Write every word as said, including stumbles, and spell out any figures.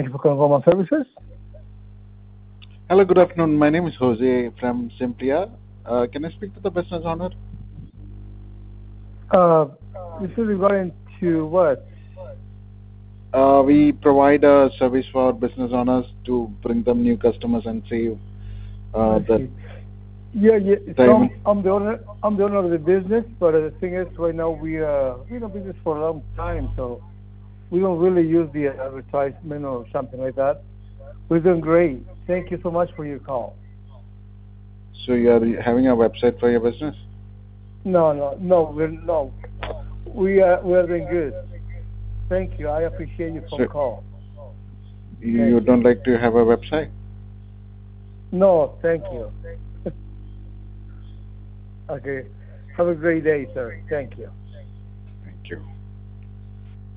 Thank you for calling Goldman Services. Hello, good afternoon. My name is Jose from Simplia. Uh, can I speak to the business owner? Uh, this is regarding to what? Uh, we provide a service for business owners to bring them new customers and save uh, I the see. Yeah, yeah. So time. I'm, I'm the owner. I'm the owner of the business, but uh, the thing is, right now we uh we in business for a long time, so we don't really use the advertisement or something like that. We're doing great. Thank you so much for your call. So you are having a website for your business? No, no, no. We're no. We are we are doing good. Thank you. I appreciate your phone So call. you, you Thank you. don't like to have a website? No, thank you. Okay. Have a great day, sir. Thank you. Thank you.